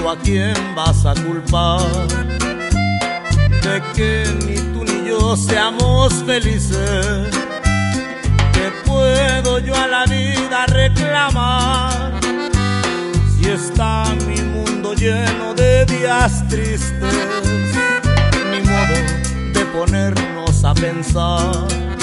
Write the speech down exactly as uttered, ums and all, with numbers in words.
¿a quién vas a culpar de que ni tú ni yo seamos felices? ¿Qué puedo yo a la vida reclamar si está mi mundo lleno de días tristes? Ni modo de ponernos a pensar